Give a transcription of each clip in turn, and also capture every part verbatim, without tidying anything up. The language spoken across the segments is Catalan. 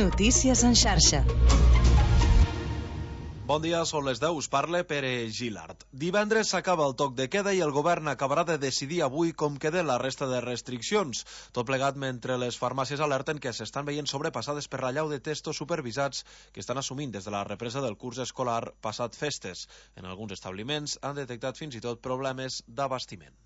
Notícies en xarxa. Bon dia, són les deu, us parla Pere Gilart. Divendres s'acaba el toc de queda i el govern acabarà de decidir avui com queden la resta de restriccions. Tot plegat mentre les farmàcies alerten que s'estan veient sobrepassades per la llau de testos supervisats que estan assumint des de la represa del curs escolar passat festes. En alguns establiments han detectat fins i tot problemes d'abastiment.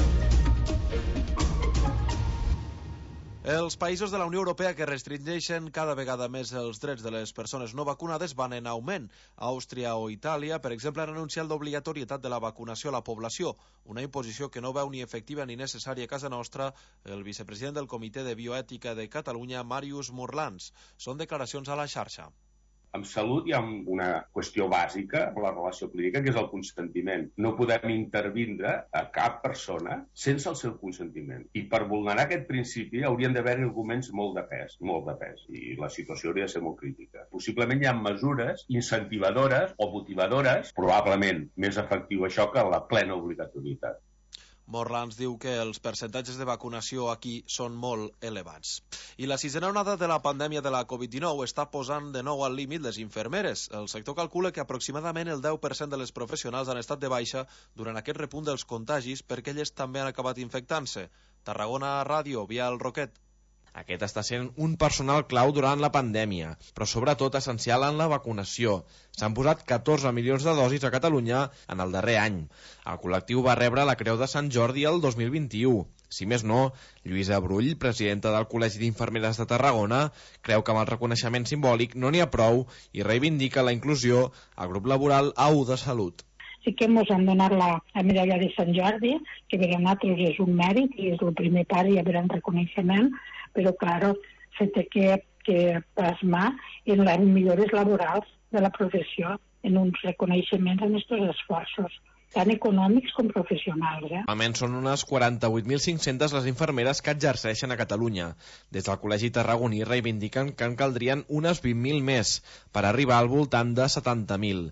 Els països de la Unió Europea que restringeixen cada vegada més els drets de les persones no vacunades van en augment. Àustria o Itàlia, per exemple, han anunciat l'obligatorietat de la vacunació a la població, una imposició que no veu ni efectiva ni necessària a casa nostra el vicepresident del Comitè de Bioètica de Catalunya, Màrius Morlans. Són declaracions a la xarxa. En salut hi ha una qüestió bàsica en la relació clínica, que és el consentiment. No podem intervindre a cap persona sense el seu consentiment. I per vulnerar aquest principi haurien d'haver arguments molt de pes, molt de pes, i la situació hauria de ser molt crítica. Possiblement hi ha mesures incentivadores o motivadores, probablement més efectiu això que la plena obligatorietat. Morlans diu que els percentatges de vacunació aquí són molt elevats. I la sisena onada de la pandèmia de la covid dinou està posant de nou al límit les infermeres. El sector calcula que aproximadament el deu per cent de les professionals han estat de baixa durant aquest repunt dels contagis perquè elles també han acabat infectant-se. Tarragona Ràdio, Biel Roquet. Aquest està sent un personal clau durant la pandèmia, però sobretot essencial en la vacunació. S'han posat catorze milions de dosis a Catalunya en el darrer any. El col·lectiu va rebre la Creu de Sant Jordi el dos mil vint-i-u. Si més no, Lluïsa Brull, presidenta del Col·legi d'Infermeres de Tarragona, creu que amb el reconeixement simbòlic no n'hi ha prou i reivindica la inclusió al grup laboral A U de Salut. Sí que ens han donat la, la medalla de Sant Jordi, que per a nosaltres és un mèrit i és el primer pas i haver un reconeixement, però, claro, se té que, que plasmar en les millores laborals de la professió, en uns reconeixements en aquests esforços, tant econòmics com professionals. Eh? Almenys són unes quaranta-vuit mil cinc-centes les infermeres que exerceixen a Catalunya. Des del Col·legi Tarragoní reivindiquen que en caldrien unes vint mil més per arribar al voltant de setanta mil.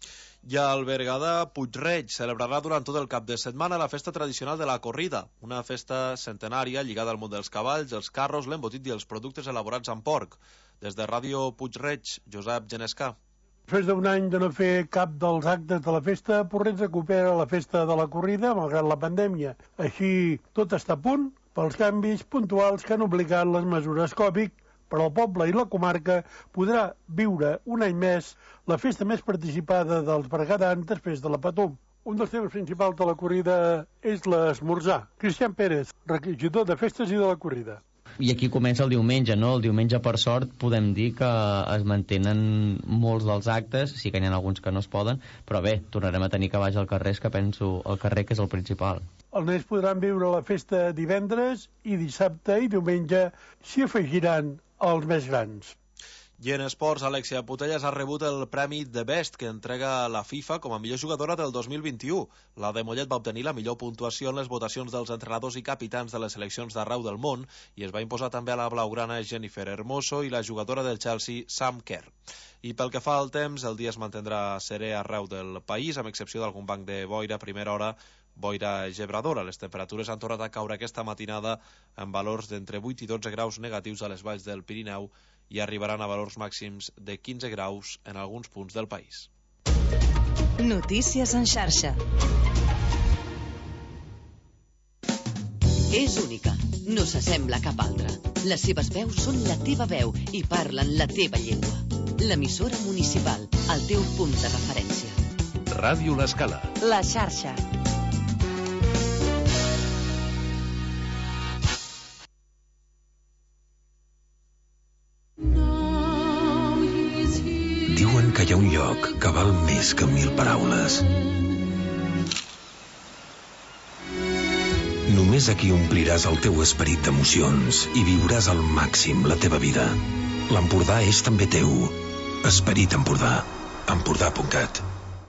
I al Berguedà, Puig-reig celebrarà durant tot el cap de setmana la festa tradicional de la corrida, una festa centenària lligada al món dels cavalls, els carros, l'embotit i els productes elaborats amb porc. Des de Ràdio Puig-reig, Josep Genescà. Després d'un any de no fer cap dels actes de la festa, Porreig recupera la festa de la corrida, malgrat la pandèmia. Així, tot està a punt pels canvis puntuals que han obligat les mesures Covid, però el poble i la comarca podrà viure un any més la festa més participada dels berguedans després de la Patum. Un dels temes principals de la corrida és l'esmorzar. Cristian Pérez, regidor de festes i de la corrida. I aquí comença el diumenge, no? El diumenge, per sort, podem dir que es mantenen molts dels actes, sí que n'hi ha alguns que no es poden, però bé, tornarem a tenir cavalls al carrer, que penso el carrer que és el principal. Els nens podran viure la festa divendres i dissabte i diumenge s'hi afegiran els més grans. I en esports, Alexia Putellas ha rebut el premi The Best que entrega la FIFA com a millor jugadora del dos mil vint-i-u. La de Mollet va obtenir la millor puntuació en les votacions dels entrenadors i capitans de les seleccions d'arreu del món i es va imposar també a la blaugrana Jennifer Hermoso i la jugadora del Chelsea, Sam Kerr. I pel que fa al temps, el dia es mantindrà serè arreu del país, amb excepció d'algun banc de boira a primera hora, boira gebradora. Les temperatures han tornat a caure aquesta matinada amb valors d'entre vuit i dotze graus negatius a les valls del Pirineu i arribaran a valors màxims de quinze graus en alguns punts del país. Notícies en xarxa. És única, no s'assembla a cap altra. Les seves veus són la teva veu i parlen la teva llengua. L'emissora municipal, el teu punt de referència. Ràdio L'Escala. La xarxa. Diuen que hi ha un lloc que val més que mil paraules. Només aquí ompliràs el teu esperit d'emocions i viuràs al màxim la teva vida. L'Empordà és també teu. Esperit Empordà. Empordà punt cat.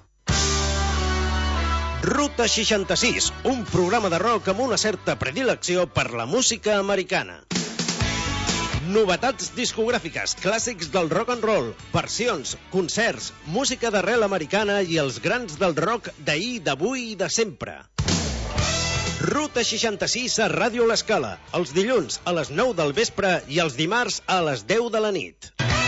Ruta seixanta-sis, un programa de rock amb una certa predilecció per la música americana. Novetats discogràfiques, clàssics del rock and roll, versions, concerts, música d'arrel americana i els grans del rock d'ahir, d'avui i de sempre. Ruta seixanta-sis a Ràdio L'Escala, els dilluns a les nou del vespre i els dimarts a les deu de la nit.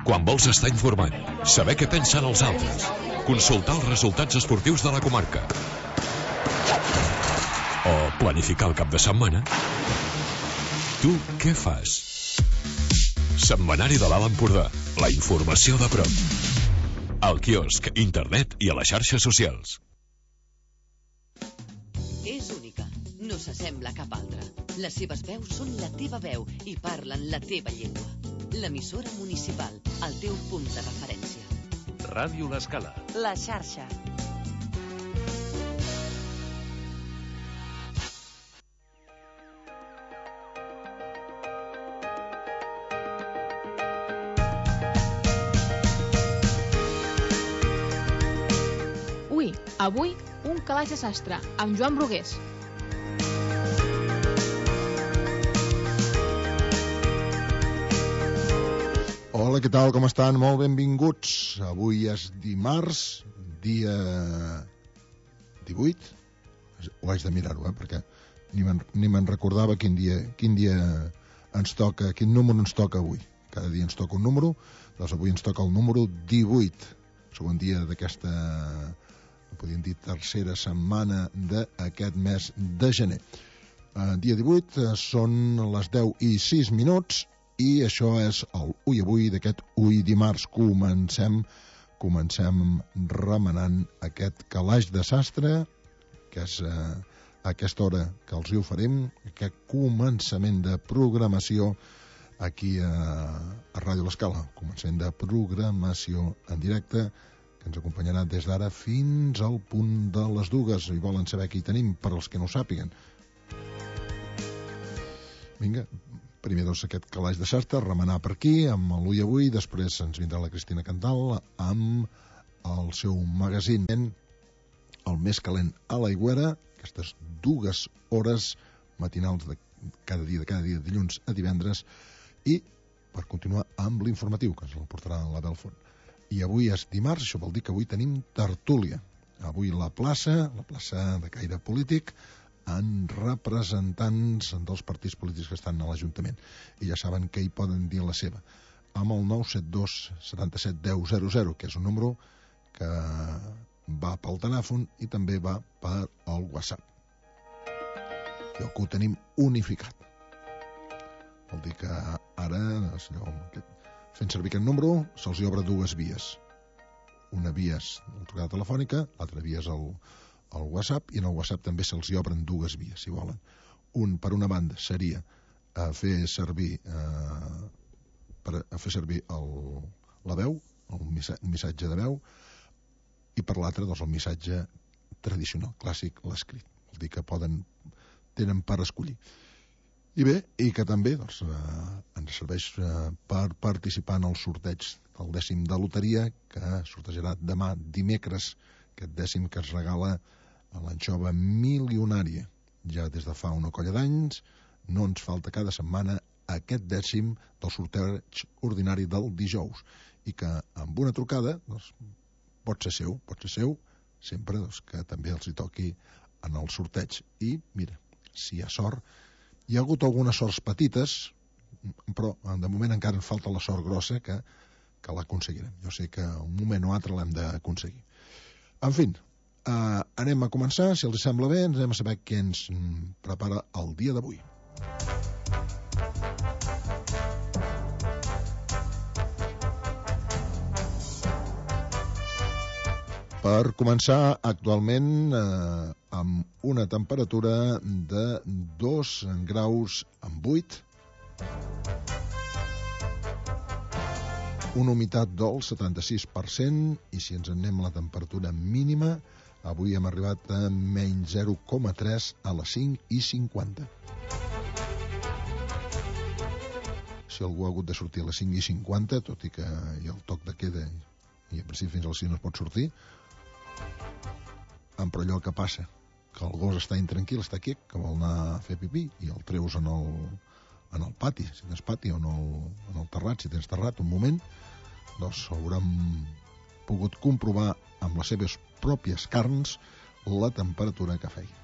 Quan vols estar informat, saber què pensen els altres, consultar els resultats esportius de la comarca o planificar el cap de setmana, tu què fas? Setmanari de l'Alt Empordà, la informació de prop. Al quiosc, internet i a les xarxes socials. És única, no s'assembla a cap altra. Les seves veus són la teva veu i parlen la teva llengua. L'emissora municipal, el teu punt de referència. Ràdio L'Escala. La xarxa. Ui, avui, un calaix de sastre, amb Joan Brugués. Hola, què tal, com estan? Molt benvinguts. Avui és dimarts, dia divuit. Ho haig de mirar-ho, eh, perquè ni me'n, ni me'n recordava quin dia, quin dia ens toca, quin número ens toca avui. Cada dia ens toca un número, doncs avui ens toca el número divuit. Segon dia d'aquesta, podríem dir, tercera setmana d'aquest mes de gener. Eh, dia divuit, eh, són les deu i sis minuts, i això és el Ui Avui d'aquest Ui Dimarts. Comencem, comencem remenant aquest calaix de sastre, que és eh, a aquesta hora que els hi oferim, aquest començament de programació aquí a, a Ràdio L'Escala. Començament de programació en directe, que ens acompanyarà des d'ara fins al punt de les dues. I volen saber qui tenim, per als que no ho sàpiguen. Vinga, primer doncs aquest calaix de sastre, remenar per aquí amb l'Ui Avui, després ens vindrà la Cristina Cantal amb el seu magazín, el més calent a l'Aigüera, aquestes dues hores matinals de cada dia, de cada dia, de dilluns a divendres, i per continuar amb l'informatiu, que ens el portarà la Belfont. I avui és dimarts, això vol dir que avui tenim tertúlia. Avui la plaça, la plaça de caire polític, en representants dels partits polítics que estan a l'Ajuntament. I ja saben que hi poden dir la seva. Amb el nou set dos setanta-set deu zero zero, que és un número que va pel telèfon i també va per el WhatsApp. I que ho tenim unificat. Vol dir que ara, fent servir aquest número, se'ls hi obre dues vies. Una via és la trucada telefònica, l'altra via és el al WhatsApp, i en el WhatsApp també se'ls hi obren dues vies, si volen. Un, per una banda, seria a fer servir eh, per a fer servir el, la veu, el missatge de veu, i per l'altra, doncs, el missatge tradicional, clàssic, l'escrit. Vol dir que poden, tenen per escollir. I bé, i que també doncs, eh, ens serveix eh, per participar en el sorteig del dècim de loteria, que sortejarà demà dimecres, aquest dècim que es regala a l'anxova milionària. Ja des de fa una colla d'anys no ens falta cada setmana aquest dècim del sorteig ordinari del dijous, i que amb una trucada doncs, pot ser seu, pot ser seu sempre doncs, que també els hi toqui en el sorteig. I mira, si hi ha sort, hi ha hagut algunes sorts petites, però de moment encara ens falta la sort grossa, que, que l'aconseguirem. Jo sé que un moment o altre l'hem d'aconseguir. En fi, eh, anem a començar, si els sembla bé, ens anem a saber què ens prepara el dia d'avui. Per començar, actualment, eh, amb una temperatura de dos graus amb vuit, una humitat del setanta-sis per cent, i si ens anem a la temperatura mínima, avui hem arribat a menys zero coma tres a les cinc i cinquanta. Si algú ha hagut de sortir a les cinc i cinquanta, tot i que hi ha el toc de queda i en principi fins a les cinc no es pot sortir, però allò que passa, que el gos està intranquil, està aquí, que vol anar a fer pipí, i el treus en el, en el pati, si tens pati, o en el, en el terrat, si tens terrat, un moment, doncs haurem pogut comprovar amb les seves pròpies carns la temperatura que feia.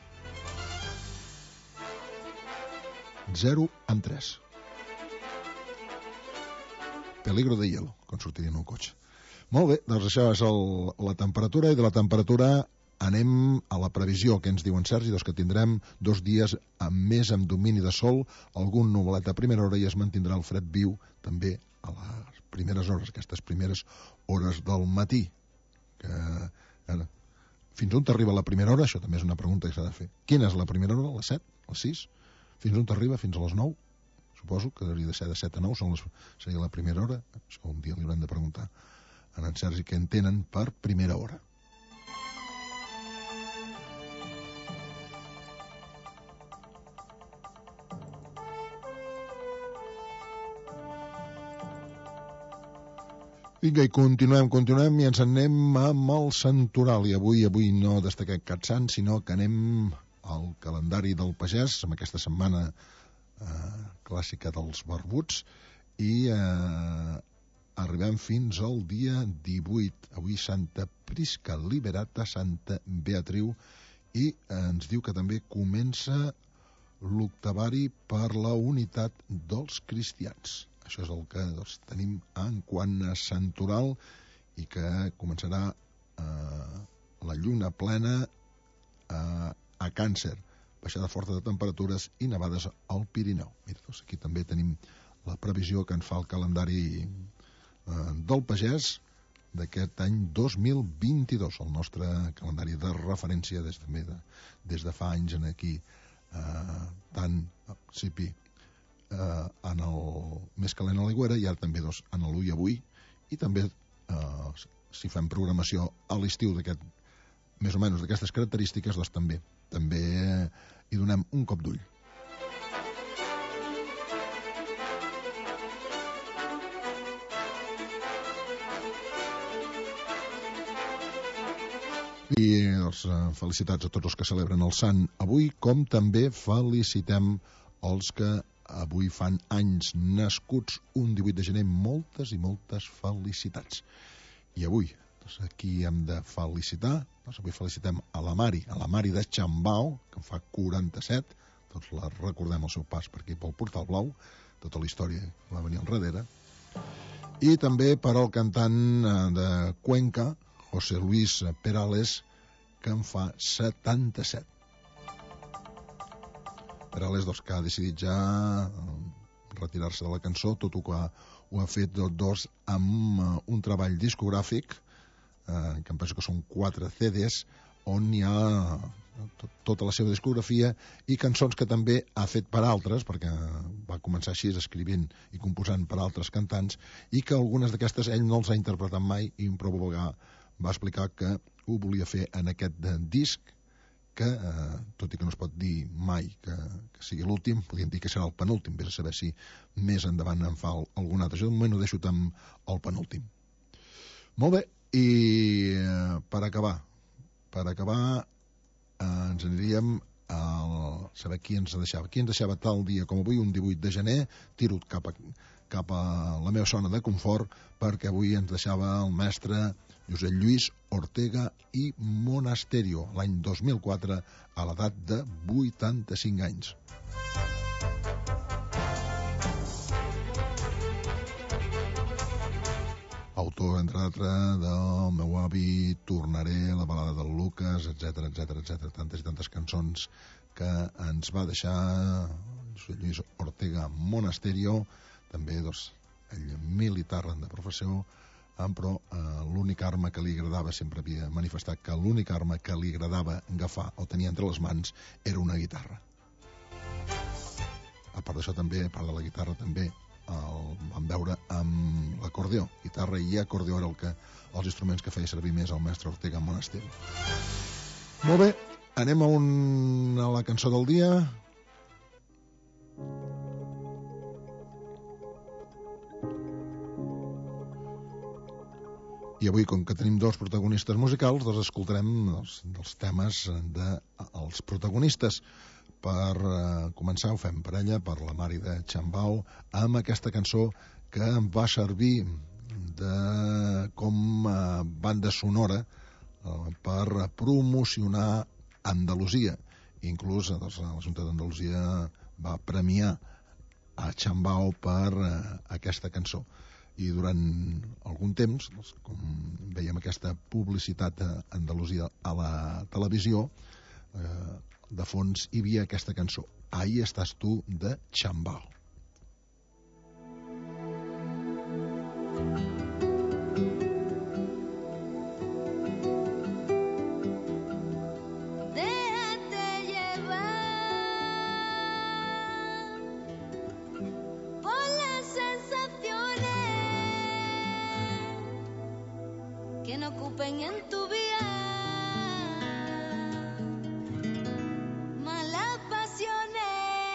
zero amb tres. Peligro de hielo, quan sortirien un cotxe. Molt bé, doncs això és el, la temperatura, i de la temperatura anem a la previsió que ens diuen Sergi, doncs que tindrem dos dies amb més amb domini de sol, algun nublat a primera hora, i es mantindrà el fred viu també a les primeres hores, aquestes primeres hores del matí. Que, eh, fins on t'arriba la primera hora? Això també és una pregunta que s'ha de fer. Quina és la primera hora? Les set? Les sis? Fins on t'arriba? Fins a les nou? Suposo que hauria de ser de set a nou, són les, seria la primera hora. Això un dia li haurem de preguntar a en Sergi què entenen per primera hora. Vinga, i continuem, continuem, i ens anem amb el santoral. I avui, avui no destaquem cap sant, sinó que anem al calendari del pagès, amb aquesta setmana eh, clàssica dels barbuts, i eh, arribem fins al dia divuit. Avui Santa Prisca Liberata, Santa Beatriu, i eh, ens diu que també comença l'octavari per la unitat dels cristians. Això és el que doncs, tenim en quant a santoral, i que començarà eh, la lluna plena eh, a Càncer, baixada forta de temperatures i nevades al Pirineu. Mira, doncs aquí també tenim la previsió que en fa el calendari eh, del pagès d'aquest any dos mil vint-i-dos, el nostre calendari de referència des, també de, des de fa anys en aquí, eh, tant al principi Eh, en el més calent a l'Aigüera, i ara també doncs, en l'U i Avui, i també eh, si fem programació a l'estiu d'aquest, més o menys d'aquestes característiques, doncs també també hi donem un cop d'ull. I doncs, felicitats a tots els que celebren el sant avui, com també felicitem els que avui fan anys, nascuts un divuit de gener. Moltes i moltes felicitats. I avui, doncs aquí hem de felicitar, doncs avui felicitem a la Mari, a la Mari de Xambao, que en fa quaranta-set, tots la recordem el seu pas per aquí pel Portal Blau, tota la història que va venir al darrere. I també per al cantant de Cuenca, José Luis Perales, que en fa setanta-set. Perales, doncs, que ha decidit ja retirar-se de la cançó, tot i que ho ha fet dos amb un treball discogràfic, eh, que em penso que són quatre C Ds, on hi ha tot, tota la seva discografia i cançons que també ha fet per altres, perquè va començar així escrivint i composant per altres cantants, i que algunes d'aquestes ell no els ha interpretat mai, i un prou vegà va explicar que ho volia fer en aquest disc, que, eh, tot i que no es pot dir mai que, que sigui l'últim, podríem dir que serà el penúltim, vés a saber si més endavant en fa algun altre. Jo de moment ho deixo amb el penúltim. Molt bé, i eh, per acabar, per acabar eh, ens aniríem a saber qui ens deixava. Qui ens deixava tal dia com avui, un divuit de gener, tiro cap a, cap a la meva zona de confort, perquè avui ens deixava el mestre Josep Lluís Ortega i Monasterio, l'any dos mil quatre, a l'edat de vuitanta-cinc anys. Autor, entre d'altres, del meu avi, Tornaré, la balada del Lucas, etcètera, etcètera, etcètera. Tantes i tantes cançons que ens va deixar Josep Lluís Ortega Monasterio, també, doncs, ell militar de professió, però eh, l'única arma que li agradava, sempre havia manifestat que l'única arma que li agradava agafar o tenir entre les mans era una guitarra. A part d'això també, a part de la guitarra també el vam veure amb l'acordió. Guitarra i acordió era el que, els instruments que feia servir més el mestre Ortega Monasterio. Molt bé, anem a, un, a la cançó del dia. I avui, com que tenim dos protagonistes musicals, doncs escoltarem els, dels temes dels de, protagonistes. Per eh, començar, ho fem per ella, per la Mari de Xambao, amb aquesta cançó que em va servir de, com a banda sonora eh, per promocionar Andalusia. Inclús doncs, la Junta d'Andalusia va premiar a Xambao per eh, aquesta cançó. I durant algun temps, com veiem aquesta publicitat a Andalusia a la televisió, eh, de fons hi havia aquesta cançó, Ahí estàs tu, de Chambao. En tu vida malas pasiones.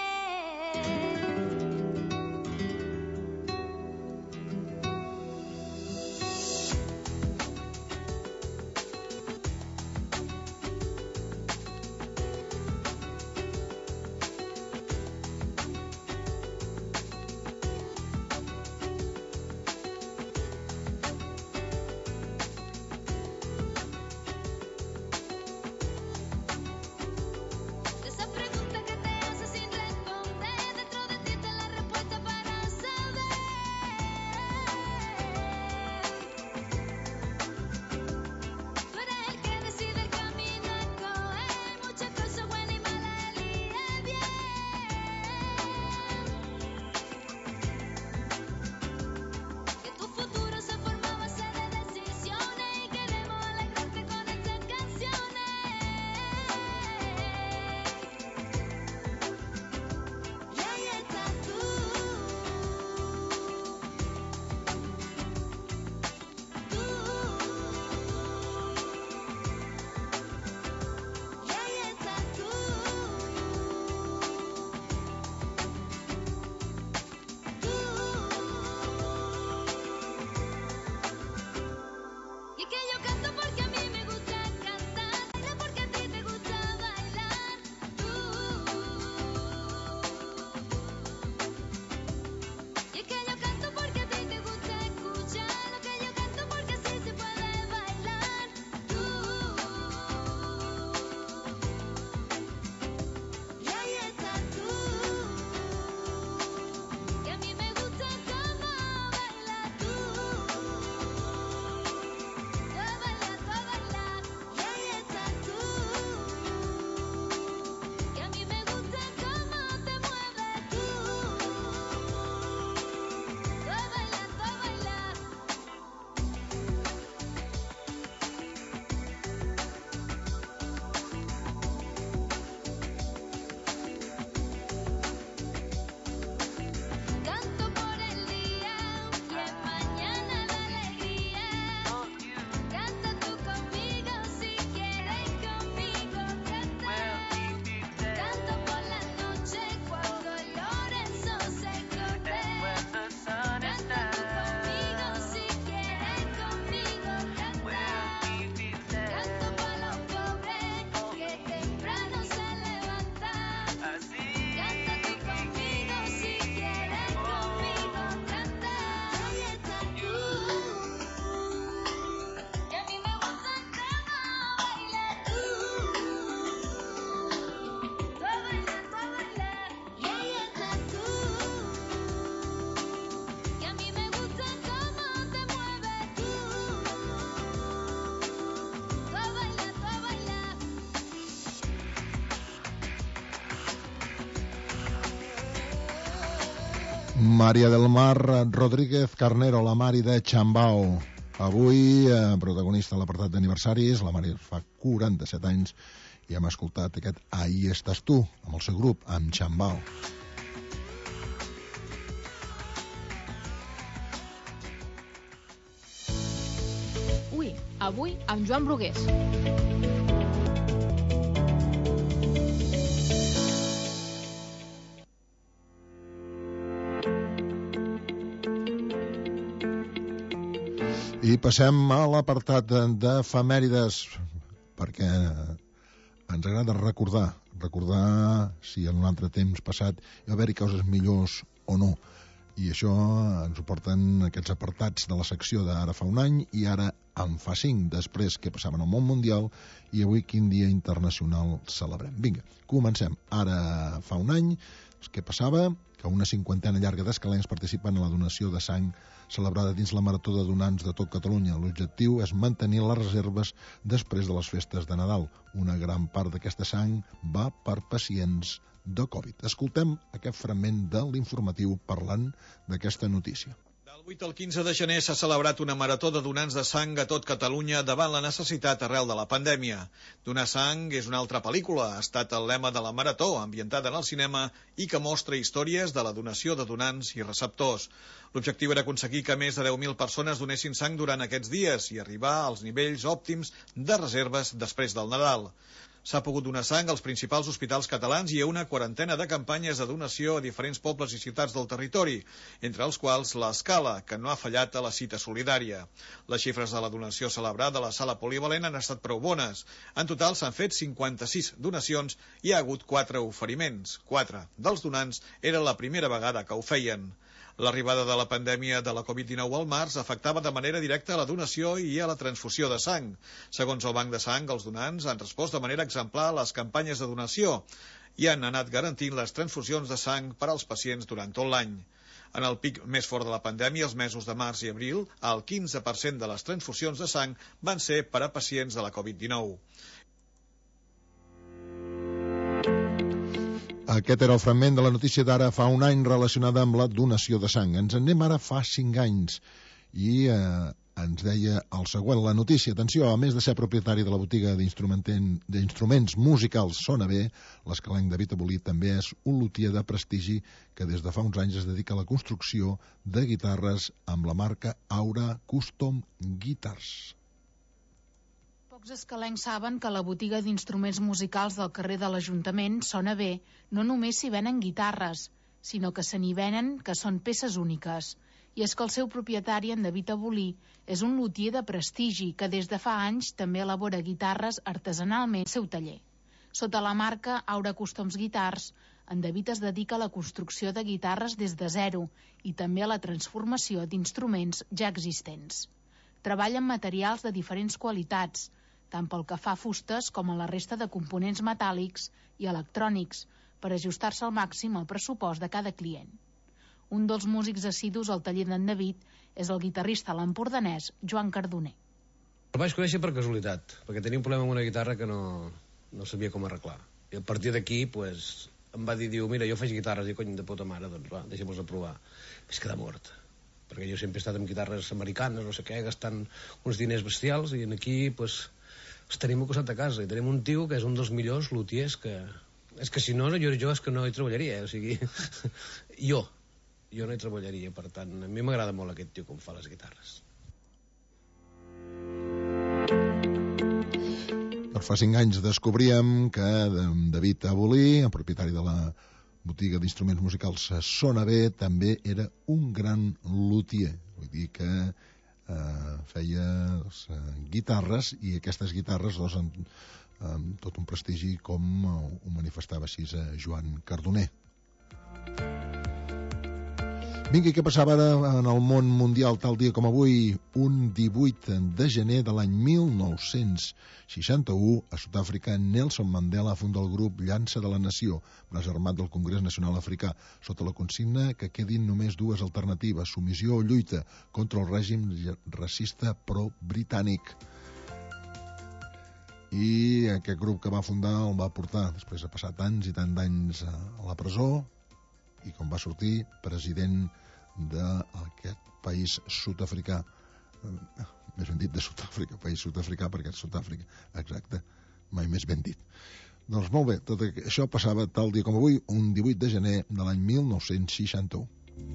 María del Mar Rodríguez Carnero, la Mari de Chambao. Avui, eh, protagonista de l'apartat d'aniversaris, la Mari fa quaranta-set anys i hem escoltat aquest Ahí estàs tu, amb el seu grup, amb Chambao. Ui, avui amb Joan Brugués. I passem a l'apartat d'efemèrides, perquè ens agrada recordar, recordar si en un altre temps passat hi va haver-hi coses millors o no. I això ens ho porten aquests apartats de la secció d'Ara fa un any i ara en fa cinc, després què passava en el món mundial i avui quin dia internacional celebrem. Vinga, comencem. Ara fa un any, què passava? Que una cinquantena llarga d'escalencs participen en la donació de sang celebrada dins la Marató de Donants de tot Catalunya. L'objectiu és mantenir les reserves després de les festes de Nadal. Una gran part d'aquesta sang va per pacients de Covid. Escoltem aquest fragment de l'informatiu parlant d'aquesta notícia. Del vuit al quinze de gener s'ha celebrat una marató de donants de sang a tot Catalunya davant la necessitat arrel de la pandèmia. Donar sang és una altra pel·lícula, ha estat el lema de la marató, ambientada en el cinema i que mostra històries de la donació de donants i receptors. L'objectiu era aconseguir que més de deu mil persones donessin sang durant aquests dies i arribar als nivells òptims de reserves després del Nadal. S'ha pogut donar sang als principals hospitals catalans i a una quarantena de campanyes de donació a diferents pobles i ciutats del territori, entre els quals l'Escala, que no ha fallat a la cita solidària. Les xifres de la donació celebrada a la sala polivalent han estat prou bones. En total s'han fet cinquanta-sis donacions i hi ha hagut quatre oferiments. Quatre dels donants era la primera vegada que ho feien. L'arribada de la pandèmia de la Covid dinou al març afectava de manera directa a la donació i a la transfusió de sang. Segons el Banc de Sang, els donants han respost de manera exemplar a les campanyes de donació i han anat garantint les transfusions de sang per als pacients durant tot l'any. En el pic més fort de la pandèmia, els mesos de març i abril, el quinze per cent de les transfusions de sang van ser per a pacients de la Covid dinou. Aquest era el fragment de la notícia d'ara fa un any relacionada amb la donació de sang. Ens en anem ara fa cinc anys i eh, ens deia el següent, la notícia. Atenció, a més de ser propietari de la botiga d'instruments musicals Sona Bé, l'escalenc David Abolí també és un lutier de prestigi que des de fa uns anys es dedica a la construcció de guitarres amb la marca Aura Custom Guitars. Pocs escalencs saben que a la botiga d'instruments musicals del carrer de l'Ajuntament, Sona Bé, no només s'hi venen guitarres, sinó que se n'hi venen que són peces úniques. I és que el seu propietari, en David Abolí, és un lutier de prestigi que des de fa anys també elabora guitarres artesanalment al seu taller. Sota la marca Aura Customs Guitars, en David es dedica a la construcció de guitarres des de zero i també a la transformació d'instruments ja existents. Treballa amb materials de diferents qualitats, tant pel que fa a fustes com a la resta de components metàl·lics i electrònics, per ajustar-se al màxim al pressupost de cada client. Un dels músics assidus al taller d'en David és el guitarrista a l'empordanès Joan Cardoner. El vaig conèixer per casualitat, perquè tenia un problema amb una guitarra que no, no sabia com arreglar. I a partir d'aquí pues, em va dir, diu, mira, jo faig guitarres, i cony de puta mare, doncs va, deixem-los a provar. Vaig quedar mort, perquè jo sempre he estat amb guitarres americanes, no sé què, gastant uns diners bestials, i aquí pues, els tenim al costat de casa, i tenim un tio que és un dels millors lutiers que... És que si no, jo, jo és que no hi treballaria, o sigui, jo, jo no hi treballaria, per tant, a mi m'agrada molt aquest tio com fa les guitarres. Per fa cinc anys descobríem que David Abolí, el propietari de la botiga d'instruments musicals Sona Bé, també era un gran lutier, vull dir que eh, feia doncs, guitarres, i aquestes guitarres doncs, en, amb tot un prestigi com ho manifestava així a Joan Cardoner. Vinga, què passava ara en el món mundial tal dia com avui? Un divuit de gener de l'any mil nou-cents seixanta-u, a Sud-àfrica, Nelson Mandela funda el grup Llança de la Nació, braç armat del Congrés Nacional Africà, sota la consigna que quedin només dues alternatives, submissió o lluita contra el règim racista pro-britànic. I aquest grup que va fundar el va portar, després de passar tants i tants d'anys a la presó, i com va sortir president d'aquest país sud-africà, més ben dit de Sud-àfrica, país sud-africà, perquè és Sud-àfrica, exacte, mai més ben dit. Doncs molt bé, tot això passava tal dia com avui, un divuit de gener de l'any mil nou-cents seixanta-u.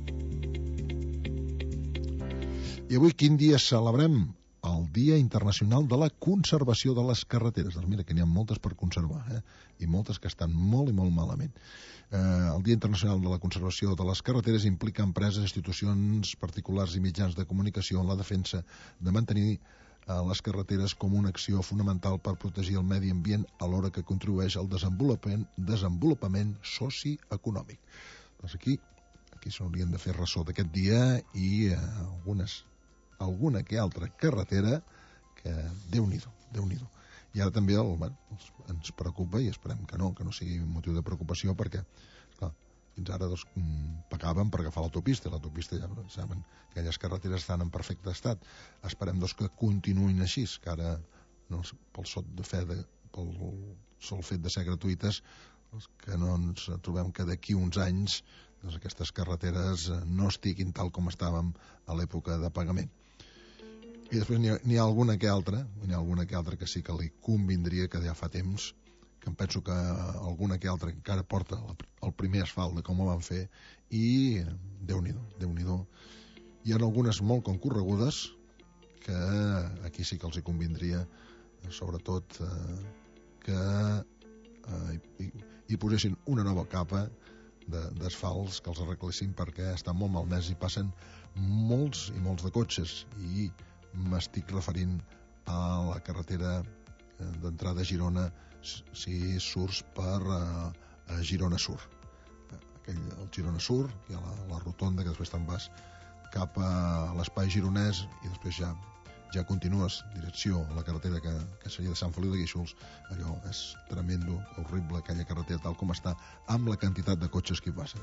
I avui quin dia celebrem? El Dia Internacional de la Conservació de les Carreteres. Doncs mira que n'hi ha moltes per conservar, eh? I moltes que estan molt i molt malament. Eh, el Dia Internacional de la Conservació de les Carreteres implica empreses, institucions particulars i mitjans de comunicació en la defensa de mantenir eh, les carreteres com una acció fonamental per protegir el medi ambient alhora que contribueix al desenvolupament, desenvolupament socioeconòmic. Doncs aquí, aquí s'haurien de fer ressò d'aquest dia i eh, algunes alguna que altra carretera que Déu-n'hi-do, Déu-n'hi-do. I ara també el, bueno, ens preocupa, i esperem que no, que no sigui motiu de preocupació, perquè clar, fins ara doncs, pagàvem per agafar l'autopista. L'autopista, ja saben, aquelles carreteres estan en perfecte estat. Esperem doncs, que continuïn així, que ara, no, pel sol de fe de, pel sol fet de ser gratuïtes, doncs, que no ens trobem que d'aquí uns anys doncs, aquestes carreteres no estiguin tal com estàvem a l'època de pagament. I després n'hi ha, n'hi ha alguna que altra, n'hi ha alguna que altra que sí que li convindria, que ja fa temps, que em penso que alguna que altra encara porta el primer asfalt de com ho van fer, i Déu-n'hi-do, Déu-n'hi-do. Hi ha algunes molt concorregudes que aquí sí que els hi convindria, sobretot eh, que eh, hi, hi posessin una nova capa d'asfalts, que els arreglessin, perquè estan molt malmès i passen molts i molts de cotxes, i m'estic referint a la carretera d'entrada a Girona, si surts per uh, a Girona Sur. Aquell, el Girona Sur, hi ha la, la rotonda, que després te'n vas cap a l'espai gironès, i després ja ja continues direcció a la carretera que, que seria de Sant Feliu de Guíxols. Allò és tremendo, horrible, aquella carretera tal com està, amb la quantitat de cotxes que hi passen.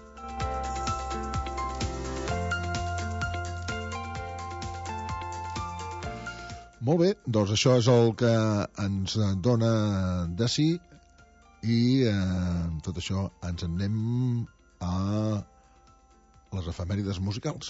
Molt bé, doncs això és el que ens dona de sí, i eh, tot això ens en anem a les efemèrides musicals.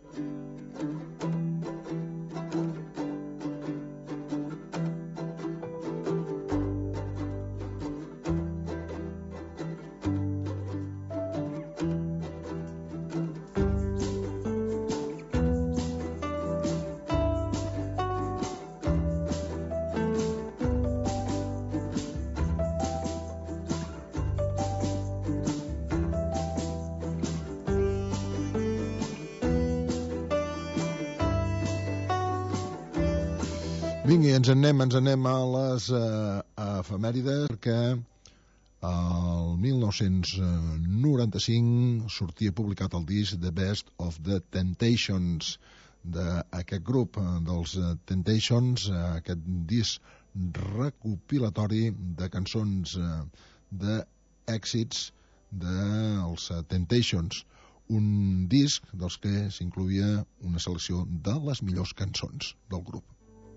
Vinga, ens anem, ens anem a les uh, efemèrides, perquè el mil nou-cents noranta-cinc sortia publicat el disc The Best of the Temptations, d'aquest grup dels Temptations, aquest disc recopilatori de cançons d'èxits dels Temptations, un disc dels que s'incloïa una selecció de les millors cançons del grup.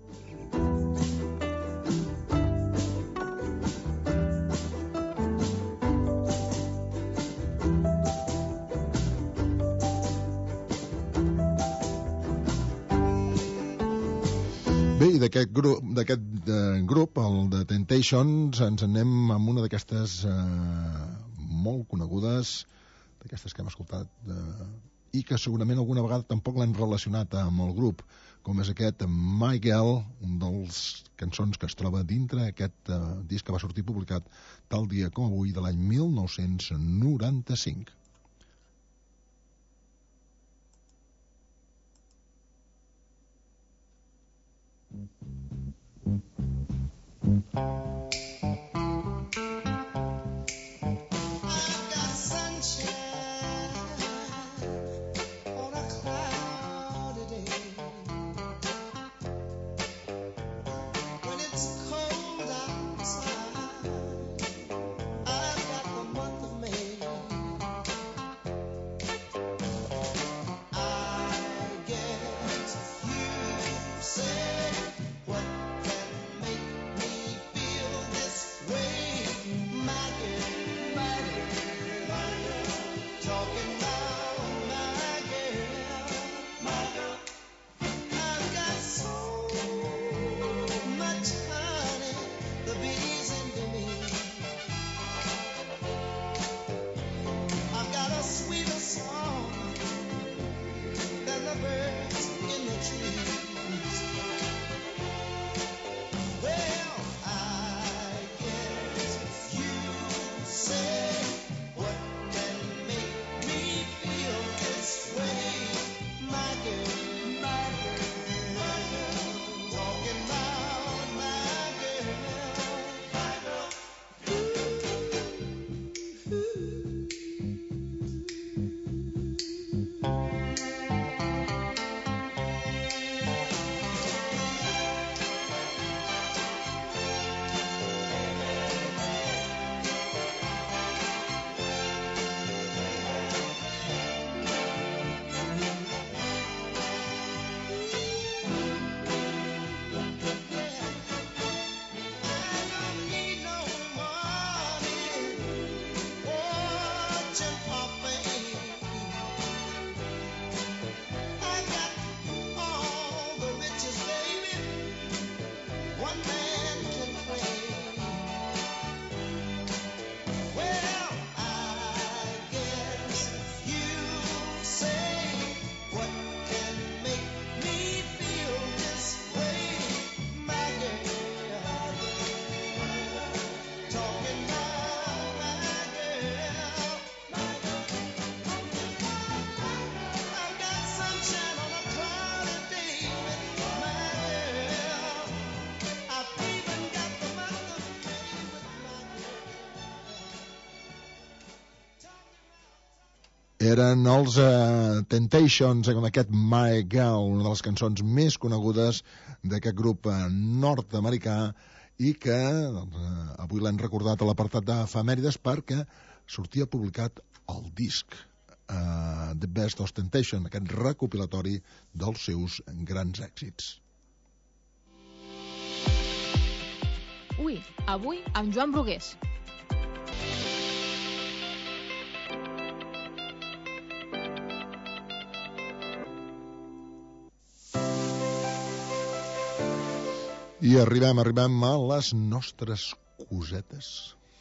Bé, i d'aquest grup, d'aquest eh, grup, el de Temptations, ens anem amb una d'aquestes eh, molt conegudes, d'aquestes que hem escoltat, eh, i que segurament alguna vegada tampoc l'han relacionat amb el grup, com és aquest My Girl, un dels cançons que es troba dintre aquest eh, disc que va sortir publicat tal dia com avui de l'any mil nou-cents noranta-cinc. What can make me feel eren els uh, Temptations amb aquest My Girl, una de les cançons més conegudes d'aquest grup uh, nord-americà i que doncs, uh, avui l'hem recordat a l'apartat d'efemèrides perquè sortia publicat el disc uh, The Best of Temptation, aquest recopilatori dels seus grans èxits. Ui, avui amb Joan Brugués. I arribem, arribem a les nostres cosetes.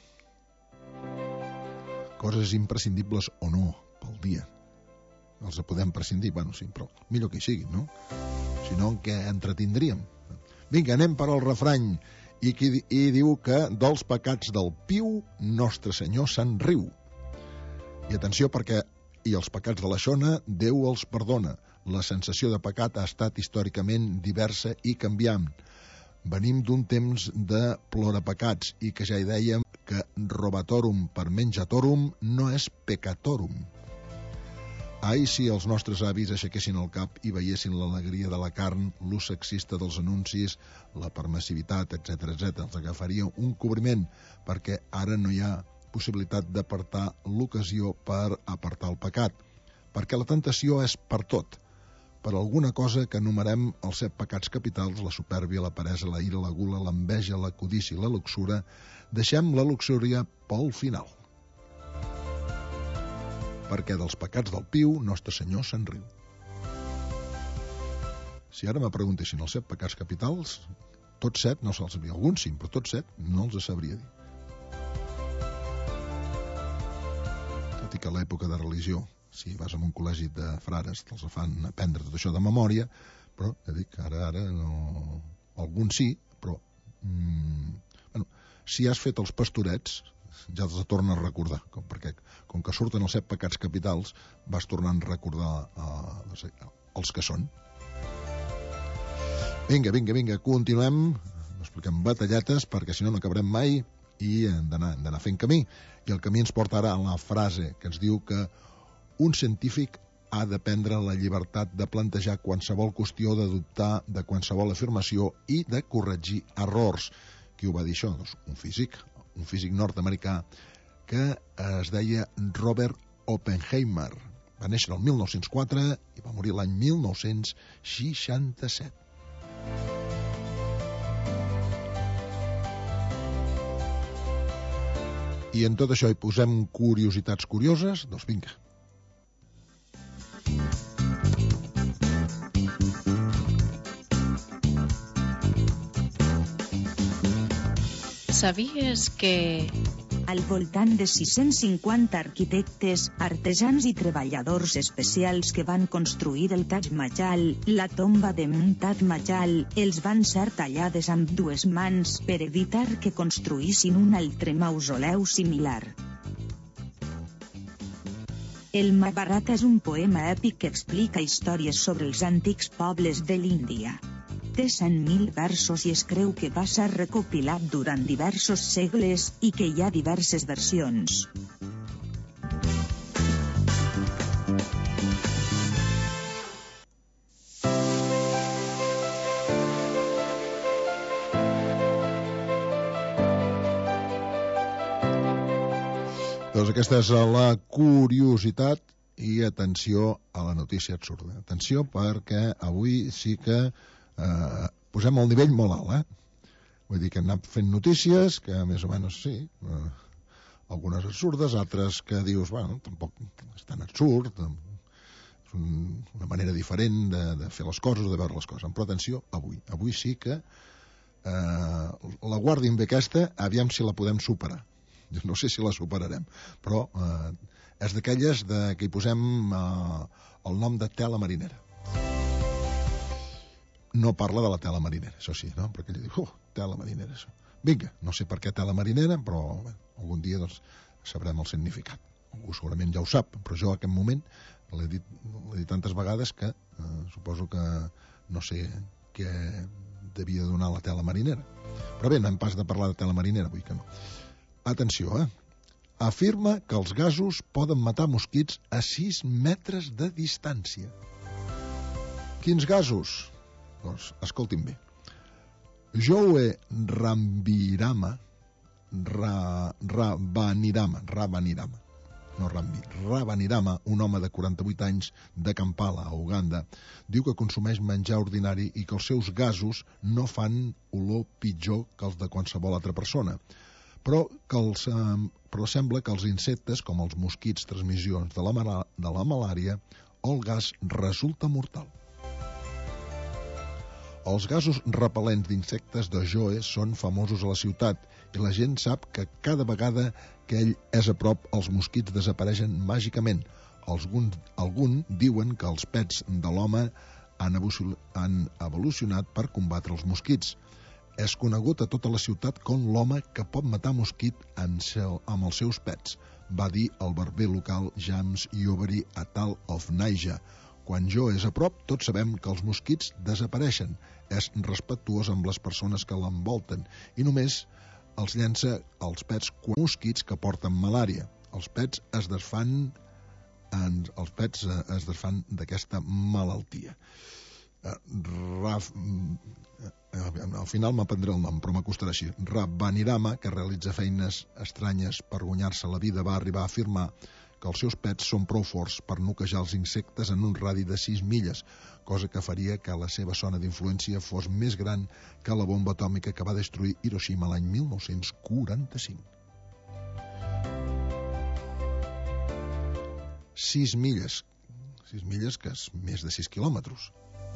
Coses imprescindibles o no pel dia. Els podem prescindir, bueno, sí, però millor que hi siguin, no? Si no, en què entretindríem? Vinga, anem per al refrany. I, qui, I diu que dels pecats del piu, Nostre Senyor se'n riu. I atenció perquè i els pecats de la xona, Déu els perdona. La sensació de pecat ha estat històricament diversa i canviant. Venim d'un temps de plorapecats i que ja hi dèiem que robatorum per menjatorum no és pecatorum. Ai, si els nostres avis aixequessin el cap i veiessin l'alegria de la carn, l'ús sexista dels anuncis, la permissivitat, etcètera, etcètera. Els agafaria un cobriment perquè ara no hi ha possibilitat d'apartar l'ocasió per apartar el pecat. Perquè la tentació és per tot. Per alguna cosa que enumerem els set pecats capitals, la supèrbia, la peresa, la ira, la gula, l'enveja, la codícia i la luxura, deixem la luxúria pel final. Perquè dels pecats del piu, Nostre Senyor se'n riu. Si ara me preguntessin els set pecats capitals, tots set, no se'ls sabria, alguns sí, però tots set no els sabria dir. Tot i que a l'època de religió, si vas a un col·legi de frares, te'ls fan aprendre tot això de memòria, però ja dic, ara, ara no... Alguns sí, però... Mm, bueno, si has fet els pastorets, ja els torna a recordar, com, perquè com que surten els set pecats capitals, vas tornant a recordar eh, els que són. Vinga, vinga, vinga, continuem, expliquem batalletes, perquè si no no acabarem mai, i hem d'anar fent camí. I el camí ens porta ara a la frase que ens diu que un científic ha de prendre la llibertat de plantejar qualsevol qüestió, de dubtar de qualsevol afirmació i de corregir errors. Qui ho va dir això? Doncs un físic, un físic nord-americà que es deia Robert Oppenheimer. Va néixer el mil nou-cents quatre i va morir l'any mil nou-cents seixanta-set. I en tot això hi posem curiositats curioses? Doncs vinga. Sabies que... Al voltant de sis-cents cinquanta arquitectes, artesans i treballadors especials que van construir el Taj Mahal, la tomba de Mumtaz Mahal, els van ser tallades amb dues mans per evitar que construïssin un altre mausoleu similar. El Mahabharata és un poema èpic que explica històries sobre els antics pobles de l'Índia. Té cent mil versos i es creu que va ser recopilat durant diversos segles i que hi ha diverses versions. Doncs aquesta és la curiositat i atenció a la notícia absurda. Atenció perquè avui sí que Uh, posem el nivell molt alt, eh? Vull dir que hem anat fent notícies que més o menys sí, uh, algunes absurdes, altres que dius, bueno, tampoc és tan absurd, és un, una manera diferent de, de fer les coses o de veure les coses. Però atenció, avui, avui sí que uh, la Guardian ve aquesta, aviam si la podem superar. No sé si la superarem, però uh, és d'aquelles de que hi posem uh, el nom de tela marinera. No parla de la tela marinera, això sí, no? Perquè ella diu, oh, tela marinera, això. Vinga, no sé per què tela marinera, però bé, algun dia doncs, sabrem el significat. Algú segurament ja ho sap, però jo a aquest moment l'he dit, l'he dit tantes vegades que eh, suposo que no sé què devia donar la tela marinera. Però bé, no hem pas de parlar de tela marinera, vull que no. Atenció, eh? afirma que els gasos poden matar mosquits a sis metres de distància. Quins gasos? Doncs escoltin bé. Joe Rambirama, Ra, Rabanirama, Rabanirama, no Rambi, Rabanirama, un home de quaranta-vuit anys de Kampala, a Uganda, diu que consumeix menjar ordinari i que els seus gasos no fan olor pitjor que els de qualsevol altra persona. Però, que els, eh, però sembla que els insectes, com els mosquits transmissions de la, de la malària, el gas resulta mortal. Els gasos repel·lents d'insectes de Joe són famosos a la ciutat i la gent sap que cada vegada que ell és a prop els mosquits desapareixen màgicament. Alguns, alguns diuen que els pets de l'home han, han evolucionat per combatre els mosquits. És conegut a tota la ciutat com l'home que pot matar mosquit amb, seu, amb els seus pets, va dir el barber local James Yobery a Tal of Niger. Quan Joe és a prop, tots sabem que els mosquits desapareixen. És respectuós amb les persones que l'envolten i només els llença als pets quan mosquits que porten malària. Els pets es desfan en, els pets es desfan d'aquesta malaltia. Raf, al final m'aprendré el nom, però m'acostarà així. Rabanirama, que realitza feines estranyes per guanyar-se la vida, va arribar a afirmar que els seus pets són prou forts per noquejar els insectes en un radi de sis milles, cosa que faria que la seva zona d'influència fos més gran que la bomba atòmica que va destruir Hiroshima l'any mil nou-cents quaranta-cinc. sis milles. sis milles, que és més de sis quilòmetres.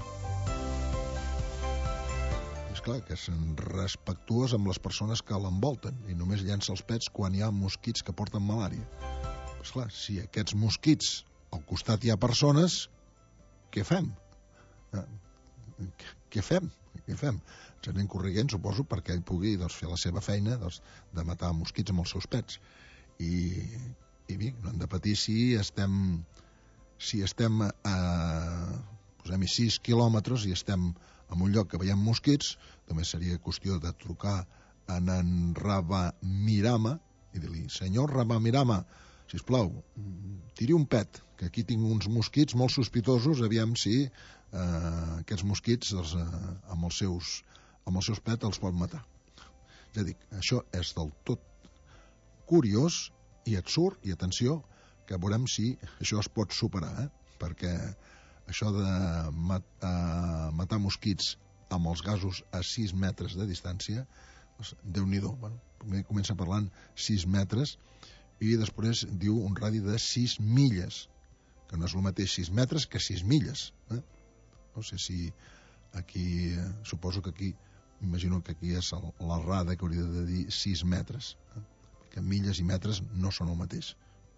És clar que és respectuós amb les persones que l'envolten i només llença els pets quan hi ha mosquits que porten malària. Esclar, si aquests mosquits al costat hi ha persones, què fem? Eh, què fem? Què fem? Ens anem corriguent, suposo, perquè ell pugui doncs, fer la seva feina doncs, de matar mosquits amb els seus pets. I, i bé, no hem de patir si estem si estem a posem-hi sis quilòmetres i estem en un lloc que veiem mosquits, només seria qüestió de trucar en en Rabanirama i dir-li, senyor Rabanirama, sisplau, tiri un pet, que aquí tinc uns mosquits molt sospitosos, aviam si eh, aquests mosquits doncs, eh, amb, els seus, amb els seus pets els pot matar. Ja dic, això és del tot curiós i absurd, i atenció, que veurem si això es pot superar, eh? Perquè això de mat, eh, matar mosquits amb els gasos a sis metres de distància, doncs, Déu-n'hi-do, bueno, primer comença parlant sis metres, i després diu un radi de sis milles, que no és el mateix sis metres que sis milles. Eh? No sé si aquí, eh, suposo que aquí, imagino que aquí és el, la rada que hauria de dir sis metres, eh? Perquè milles i metres no són el mateix.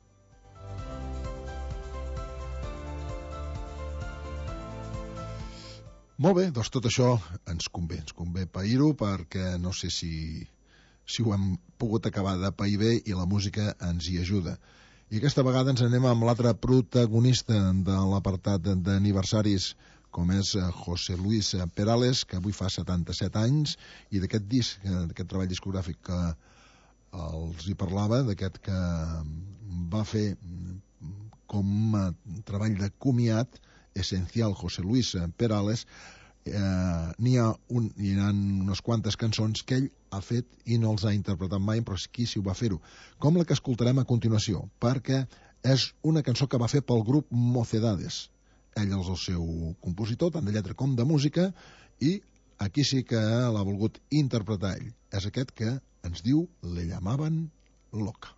Molt bé, doncs tot això ens convé, ens convé pair-ho, perquè no sé si... si ho hem pogut acabar de pair bé i la música ens hi ajuda. I aquesta vegada ens anem amb l'altre protagonista de l'apartat d'aniversaris, com és José Luis Perales, que avui fa setanta-set anys, i d'aquest disc, d'aquest treball discogràfic que els hi parlava, d'aquest que va fer com a treball de comiat essencial José Luis Perales, eh, n'hi ha, un, hi ha unes quantes cançons que ell ha fet i no els ha interpretat mai, però qui sí ho va fer-ho, com la que escoltarem a continuació, perquè és una cançó que va fer pel grup Mocedades. Ell és el seu compositor, tant de lletra com de música, i aquí sí que l'ha volgut interpretar ell. És aquest que ens diu Le llamaban loca.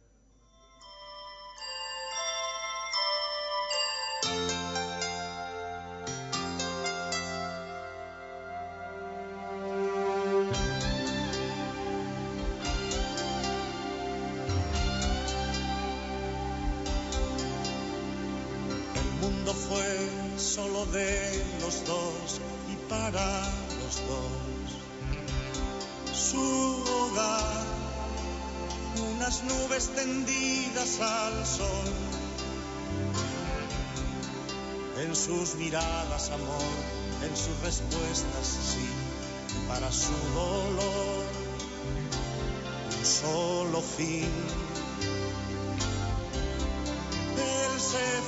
De los dos y para los dos su hogar, unas nubes tendidas al sol, en sus miradas amor, en sus respuestas sí, para su dolor un solo fin,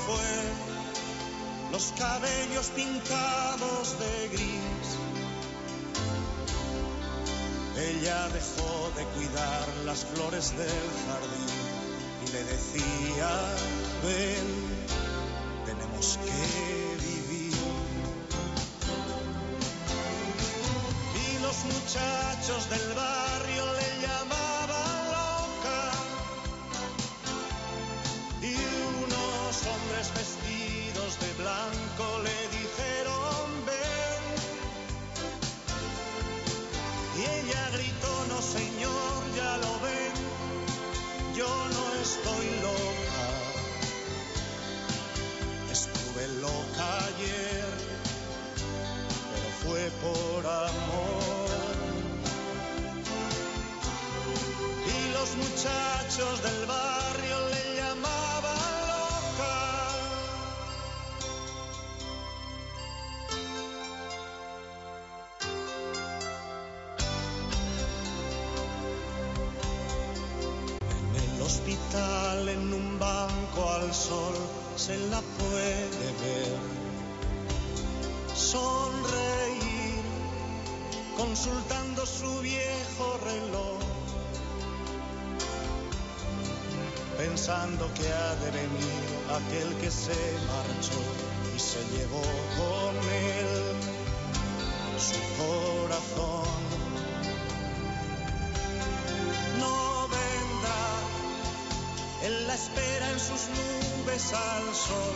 fue, los cabellos pintados de gris. Ella dejó de cuidar las flores del jardín y le decía, ven, tenemos que vivir. Y los muchachos del barrio le llamaban loca, y unos hombres vestidos de blanco le dijeron, ven. Y ella gritó, no señor, ya lo ven, yo no estoy loca. Estuve loca ayer, pero fue por amor. Y los muchachos del barrio le llamaban loca. En el hospital, en un banco al sol, se la puede ver sonreír, consultando su viejo reloj, pensando que ha de venir aquel que se marchó y se llevó con él su corazón. No vendrá, él la espera en sus nubes al sol,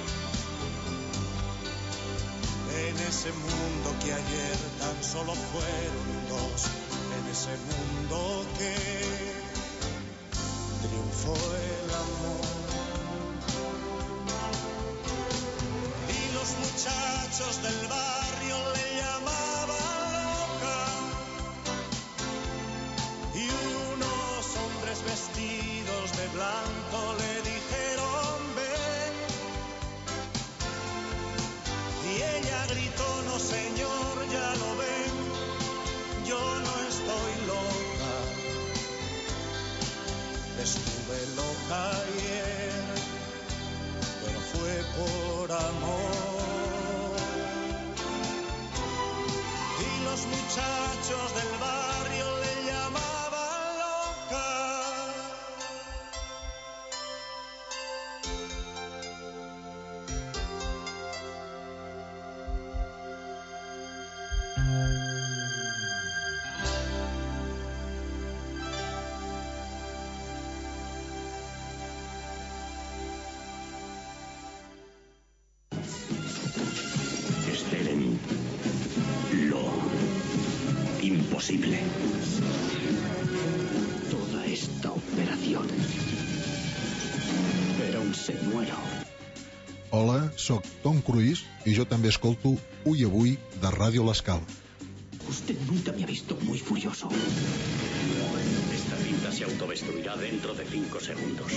en ese mundo que ayer tan solo fueron dos, en ese mundo que triunfó el amor. Y los muchachos del barrio le llamaban loca, y unos hombres vestidos de blanco le dijeron ven. Y ella gritó, no señor, ya lo ven, yo no estoy loca. Estuve loca ayer, pero fue por amor. Y los muchachos del barrio le llamaban loca. Esperen lo imposible. Toda esta operación era un señuelo. Hola, sóc Tom Cruise i jo també escolto Ui Avui de Ràdio L'Escala. Usted nunca me ha visto muy furioso. Esta cinta se autodestruirá dentro de cinco segundos.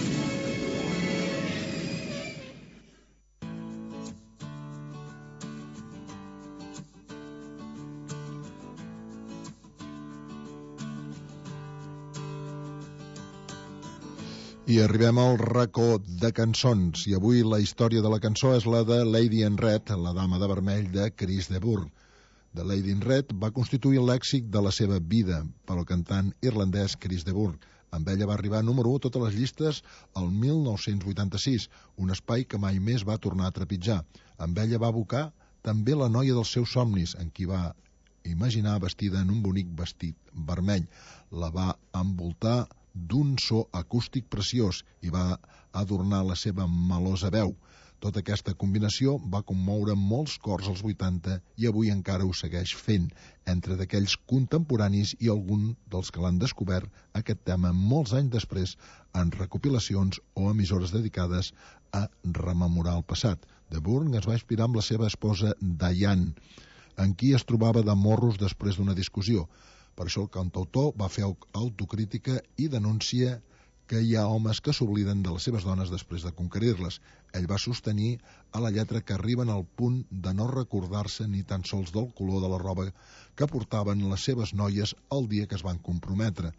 I arribem al racó de cançons, i avui la història de la cançó és la de Lady in Red, la dama de vermell de Chris de Burgh. The Lady in Red va constituir l'èxit de la seva vida per al cantant irlandès Chris de Burgh. Amb ella va arribar a número u a totes les llistes el mil nou-cents vuitanta-sis, un espai que mai més va tornar a trepitjar. Amb ella va evocar també la noia dels seus somnis, en qui va imaginar vestida en un bonic vestit vermell. La va envoltar d'un so acústic preciós i va adornar la seva melosa veu. Tota aquesta combinació va commoure molts cors als vuitanta i avui encara ho segueix fent, entre d'aquells contemporanis i algun dels que l'han descobert aquest tema molts anys després en recopilacions o emissores dedicades a rememorar el passat. De Burgh es va inspirar amb la seva esposa Diane, en qui es trobava de morros després d'una discussió. Per això el cantautor va fer autocrítica i denuncia que hi ha homes que s'obliden de les seves dones després de conquerir-les. Ell va sostenir a la lletra que arriben al punt de no recordar-se ni tan sols del color de la roba que portaven les seves noies el dia que es van comprometre.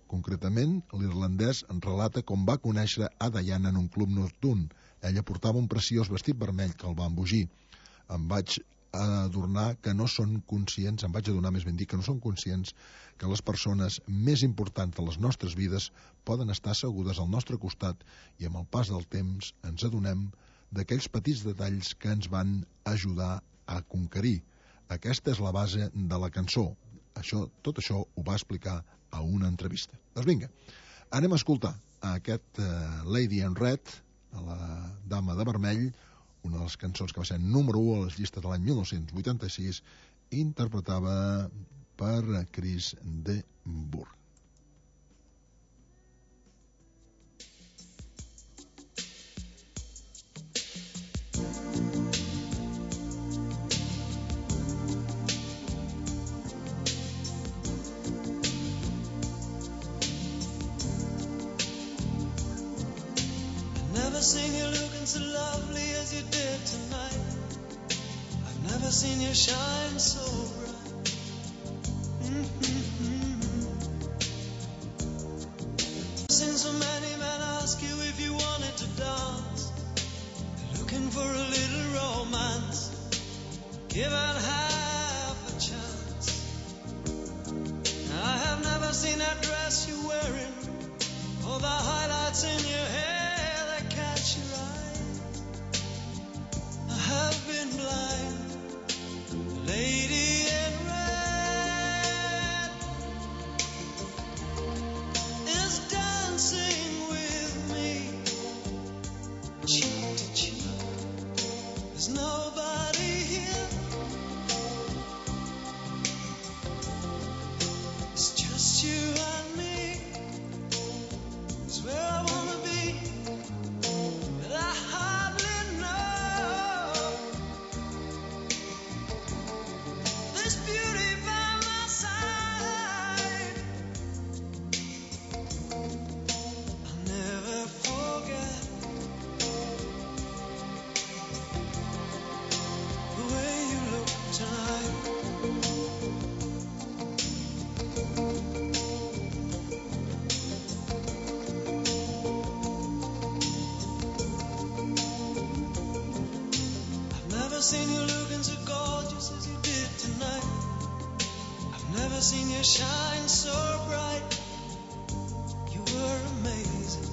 Concretament, l'irlandès relata com va conèixer a Diana en un club nocturn. Ella portava un preciós vestit vermell que el va embogir. Em vaig adonar que no són conscients, em vaig adonar més ben dir que no són conscients que les persones més importants de les nostres vides poden estar assegudes al nostre costat i amb el pas del temps ens adonem d'aquells petits detalls que ens van ajudar a conquerir. Aquesta és la base de la cançó. Això, tot això ho va explicar a una entrevista. Doncs vinga, anem a escoltar a aquest uh, Lady in Red, a la dama de vermell, una de les cançons que va ser número u a les llistes de l'any mil nou-cents vuitanta-sis, interpretada per Chris de Burgh. Never seen you looking so lovely as you did tonight. I've never seen you shine so bright. Mm-hmm. I've seen so many men ask you if you wanted to dance. They're looking for a little romance, given half a chance. I have never seen that dress you're wearing, or the highlights in your hair. I've been blind, lady in red is dancing with me, cheek to cheek. There's nobody here, it's just you and me. It's where I wanna be, but I hardly know. Seen you looking so gorgeous as you did tonight. I've never seen you shine so bright. You were amazing.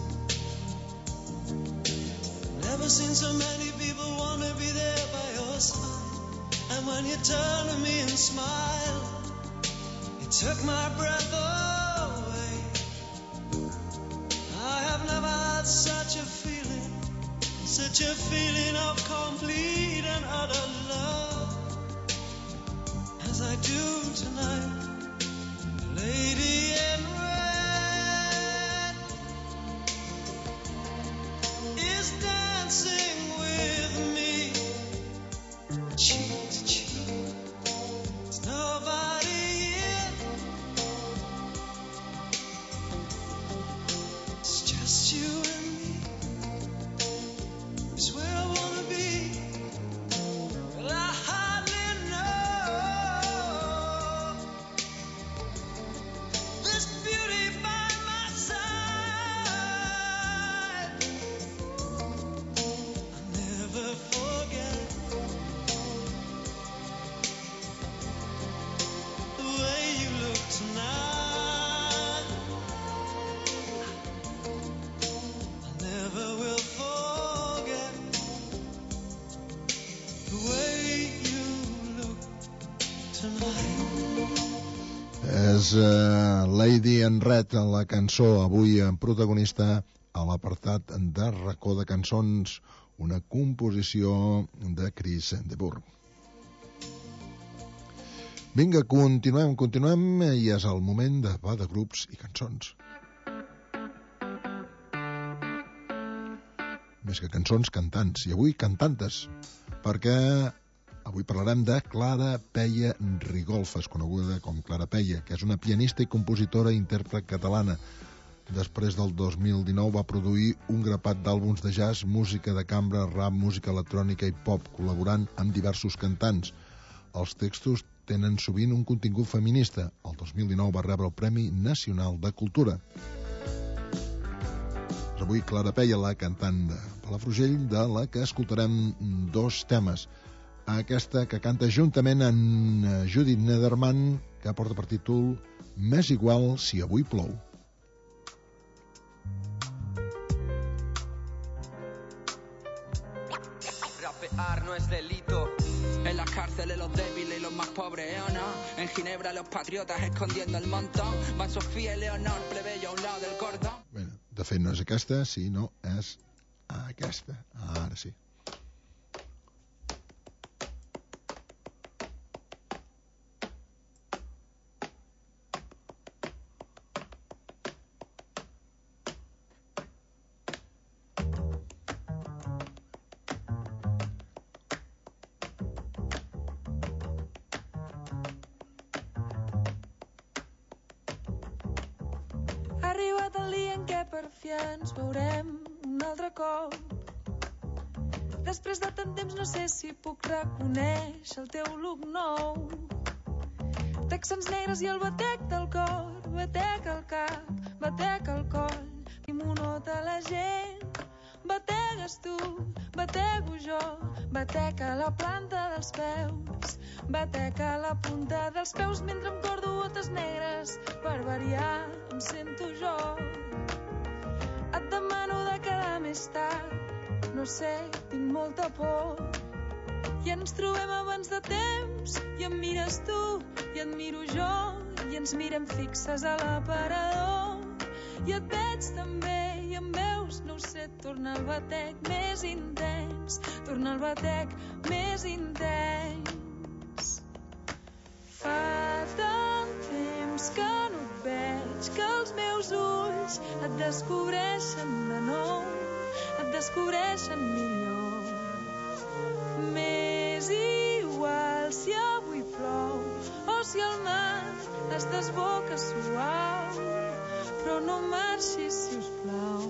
Never seen so many people want to be there by your side. And when you turn to me and smile, it took my breath away. I have never had such a feeling, such a feeling of complete and utter love as I do tonight, lady in red is dancing with me, cheek to cheek. There's nobody here, it's just you and me. It's where I wanna be, but I hardly know. This beauty by my side, I'll never forget the way you look tonight. I never will forget the way you look tonight. És uh, Lady in Red, la cançó, avui en protagonista a l'apartat de racó de cançons, una composició de Chris de Burgh. Vinga, continuem, continuem, i és el moment de va de grups i cançons. Més que cançons, cantants, i avui cantantes, perquè avui parlarem de Clara Peia Rigolfas, coneguda com Clara Peia, que és una pianista i compositora i intèrpret catalana. Després del dos mil dinou va produir un grapat d'àlbums de jazz, música de cambra, rap, música electrònica i pop, col·laborant amb diversos cantants. Els textos tenen sovint un contingut feminista. El dos mil dinou va rebre el Premi Nacional de Cultura. Avui Clara Peia, la cantant de Palafrugell, de la que escoltarem dos temes. Aquesta que canta juntament amb Judith Nederman, que porta per títol M'és igual si avui plou. Rapear no es delito. En las cárceles los débiles y los más pobres, ¿eh o no? En Ginebra los patriotas escondiendo el montón. Van Sofía y Leonor, plebeyo a un lado del cordón. Bé, de fet no és aquesta, sinó és aquesta. Ara sí. Ha arribat el dia en què per fi ens veurem un altre cop. Després de tant temps no sé si puc reconèixer el teu look nou. Texans negres i el batec del cor, batec al cap, batec al coll, i monota la gent. Bategues tu, batego jo, batec a la planta dels peus, batec a la punta dels peus mentre em cordo botes negres, per variar em sento jo. Et demano de quedar més tard, no sé, tinc molta por. I ens trobem abans de temps, i em mires tu, i et miro jo, i ens mirem fixes a l'aparador. I et veig també, i em veus, no ho sé, torna al batec més intens, torna al batec més intens. Fa tant temps que no et veig, que els meus ulls et descobreixen de nou, et descobreixen millor. M'és igual si avui plou o si el mar es desboca suau, però no marxis, si us plau.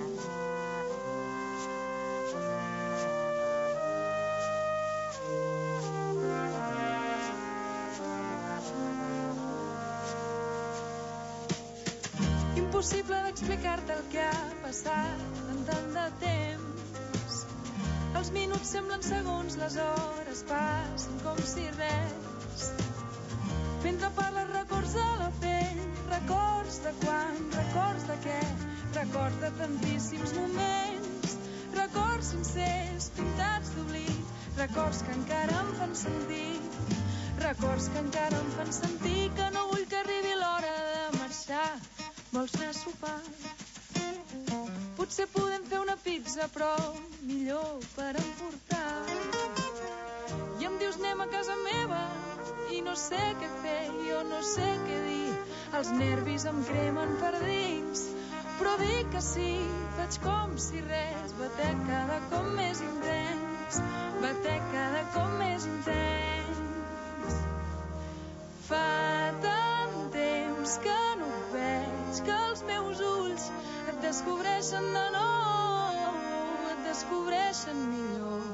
Impossible d'explicar-te el que ha passat en tant de temps. Els minuts semblen segons, les hores passen com si res. Mentre parles records a la pell, records de quan, records de què, records de tantíssims moments, records sincers, pintats d'oblit, records que encara em fan sentir, records que encara em fan sentir que no vull que arribi l'hora de marxar. Vols anar a sopar? Potser podem fer una pizza, però millor per emportar. I em dius anem a casa meva i no sé què fer, jo no sé què dir. Els nervis em cremen per dins, però dic que sí, faig com si res. Batec cada cop més intens, batec cada cop més intens. Fa tant temps que no et veig, que els meus ulls et descobreixen de nou, et descobreixen millor.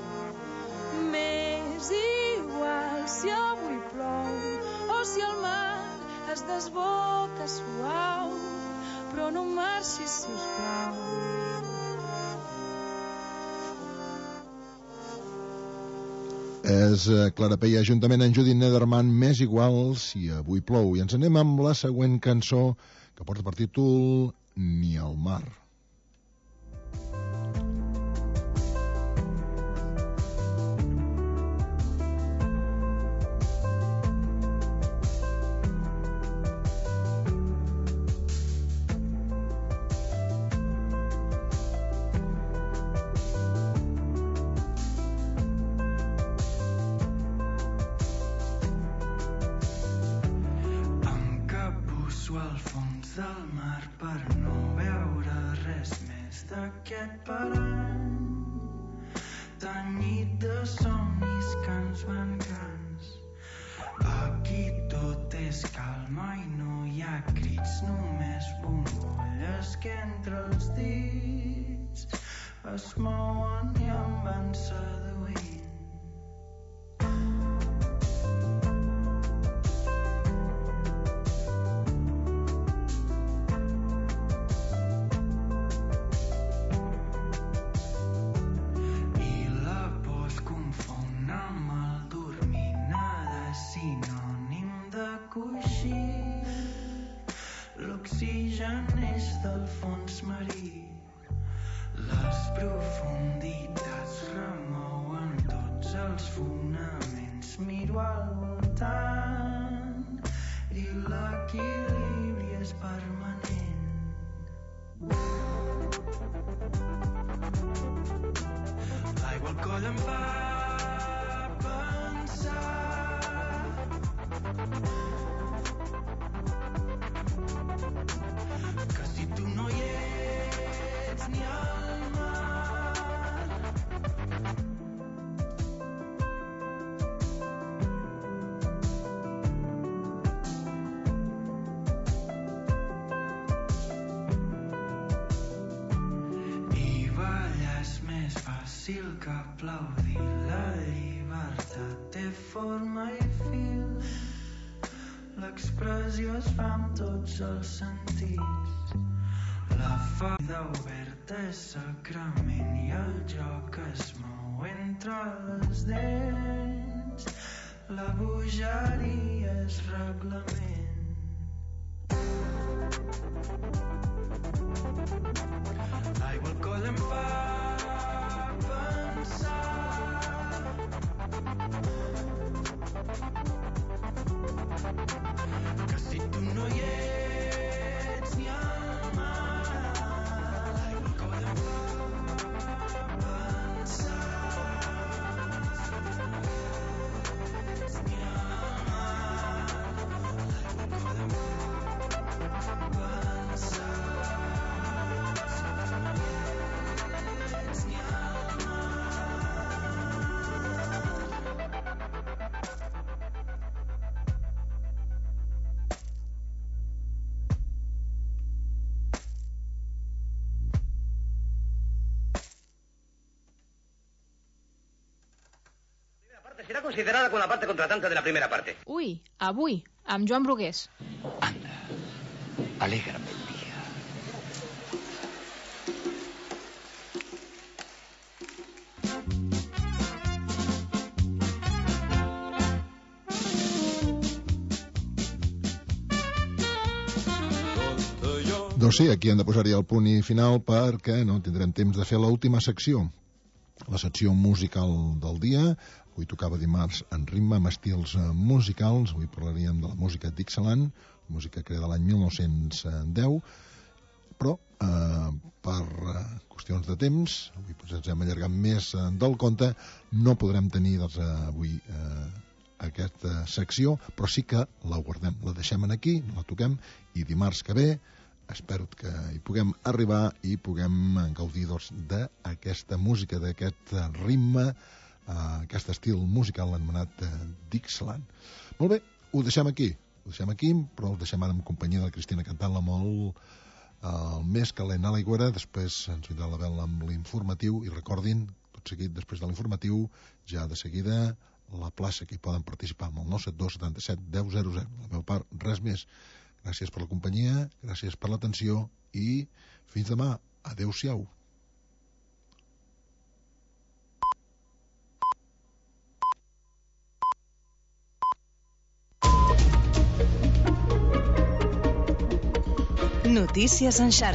M'és igual si avui plou o si el mar es desboca suau, però no marxis, si us plau. És Clara Peia juntament amb Judith Nederman, M'és igual si avui plou. I ens anem amb la següent cançó que porta per títol Ni al mar. l'oxigen és del fons marí. Les profunditats remouen tots els fonaments. Miro al voltant i l'equilibri és permanent. L'aigua al coll em fa pensar que si tu no hi ets ni al mar, i ballar és més fàcil que aplaudir. La llibertat té forma i fil, l'expressió es fa amb tots els sentits. La ferida oberta és sacrament i el joc es mou entre les dents. La bogeria és reglament. L'aigua al coll em fa pensar que si tu no hi ets ni al mar, l'aigua al coll em fa pensar ni al mar, l'aigua al coll em fa pensar ni al será considerada con la parte contratante de la primera parte. Ui, avui, amb Joan Brugués. Alégrame el día. Doncs sí, aquí hem de posar-hi el punt i final perquè no tindrem temps de fer l'última secció, la secció musical del dia. Avui tocava dimarts en ritme amb estils musicals. Avui parlaríem de la música Dixieland, música creada l'any mil nou-cents deu, però eh, per eh, qüestions de temps, avui doncs, ens hem allargat més eh, del compte, no podrem tenir doncs, eh, avui eh, aquesta secció, però sí que la guardem, la deixem aquí, la toquem, i dimarts que ve espero que hi puguem arribar i puguem gaudir doncs, d'aquesta música, d'aquest ritme, eh, aquest estil musical anomenat eh, Dixieland. Molt bé, ho deixem aquí, ho deixem aquí, però el deixem ara en companyia de la Cristina cantant-la molt eh, el més calent a l'aigüera. Després ens vindrà la vela amb l'informatiu i recordin, tot seguit després de l'informatiu, ja de seguida la plaça que hi poden participar amb el nou set dos setanta-set deu zero zero. La meva part, res més. Gràcies per la companyia, gràcies per l'atenció i fins demà. Adéu-siau. Notícies en xarxa.